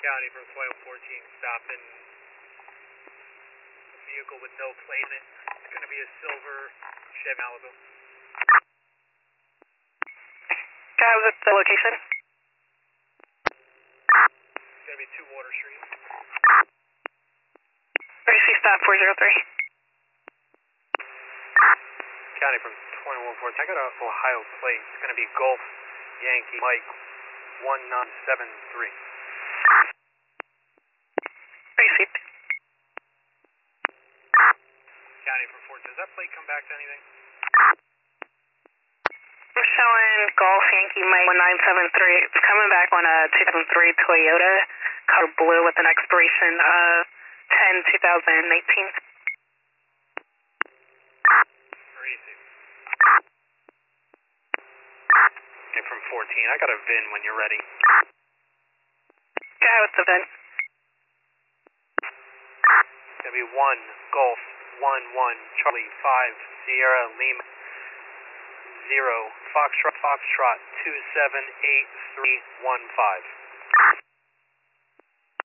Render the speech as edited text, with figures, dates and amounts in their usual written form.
County from 2114, stopping a vehicle with no plate in it. It's going to be a silver Chevy Malibu. Guy, was it the location? It's going to be 2 Water Street. RC stop 403. County from 2114. I got an Ohio plate. It's going to be Golf Yankee Mike 1973. RC. County from 14. Does that plate come back to anything? I'm showing Golf Yankee Mike 1973. It's coming back on a 2003 Toyota, color blue with an expiration of 10/2018. From 14. I got a VIN when you're ready. Guy, what's the VIN? It's going to be 1 Golf 11 Charlie 5 Sierra Lima 0 Foxtrot 278315.